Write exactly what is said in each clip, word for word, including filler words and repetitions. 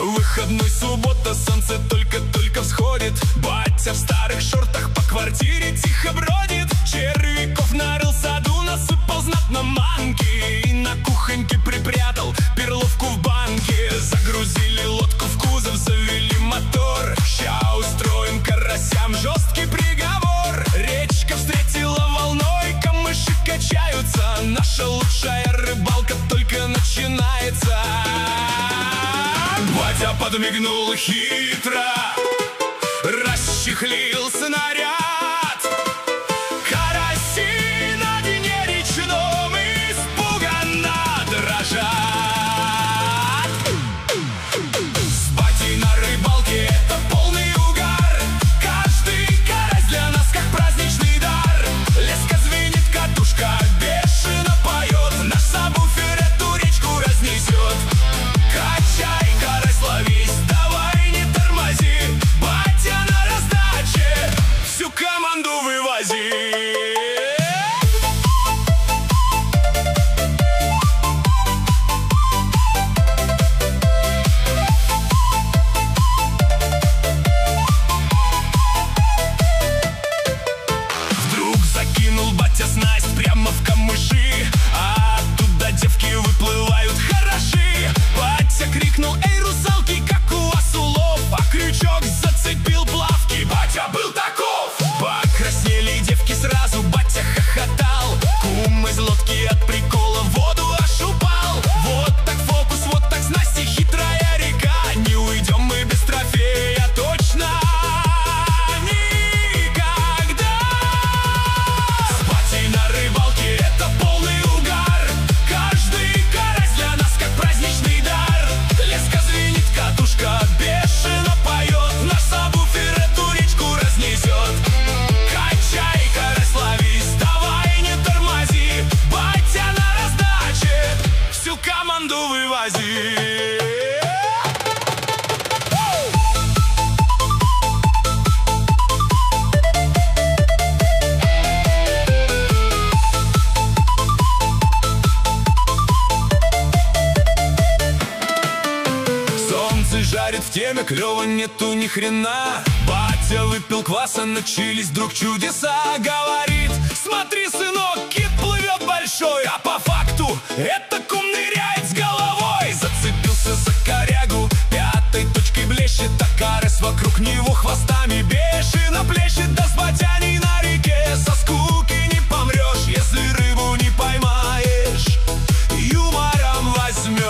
Выходной, суббота, солнце только-только всходит. Батя в старых шортах по квартире тихо бродит. Червяков нарыл в саду, насыпал знатно манки и на кухоньке припрятал перловку в банке. Загрузили лодку в кузов, завели мотор. Ща устроим карасям жесткий приговор. Речка встретила волной, камыши качаются. Наша лучшая рыбалка только начинается. Батя подмигнул хитро, расчехлил снаряд. Караси на дне речном испуганно дрожат. С батей на рыбалке это полный угар. Каждый карась для нас как праздничный дар. Леска звенит, катушка бешено поет. Наш сабвуфер эту речку разнесет. Качай, карась, ловись, давай не тормози. Батя на раздаче, всю команду вывози. Вдруг закинул батя снасть прямо в камыши, а оттуда девки выплывают хороши. Батя крикнул: эй, русалки, как у вас улов? А крючок зацепил плавки, батя был таков. Покраснели девки сразу, батя хохотал. Кум из лодки от прикола в воду аж упал. Вот так фокус, вот так снасти, хитрая река. Не уйдем мы без трофея точно никогда. С батей на рыбалке это полный угар. Каждый карась для нас как праздничный дар. Леска звенит, катушка бешено поет. Наш сабвуфер эту речку разнесет. Качай, карась, ловись, давай не тормози. Батя на раздаче, всю команду вывози. Солнце жарит в теме, клёва нету ни хрена. Батя выпил кваса, начались вдруг чудеса. Говорит: смотри, сынок, кит плывет большой. А по факту это кум ныряет с головой. Зацепился за корягу, пятой точкой блещет. А карась вокруг него хвостами бешено плещет. Да с батяней на реке со скуки не помрешь, если рыбу не поймаешь, юмором возьмешь.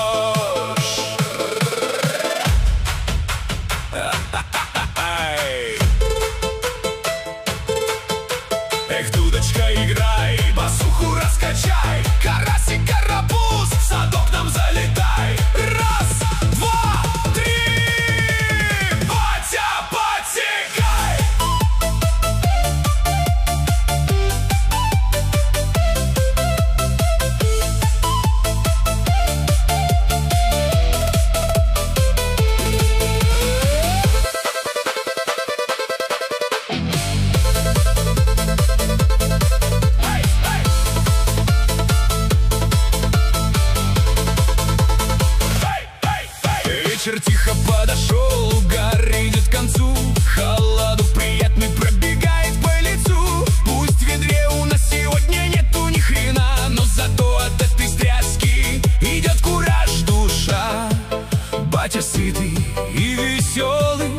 Эх, дудочка, играй, басуху раскачай. Карасик, карапуз, в садок нам залетай. Раз, два, три, батя, подсекай. Вечер тихо подошел, угар идет к концу. Холодок приятный пробегает по лицу. Пусть в ведре у нас сегодня нету ни хрена, но зато от этой стряски идет кураж душа. Батя сытый и веселый,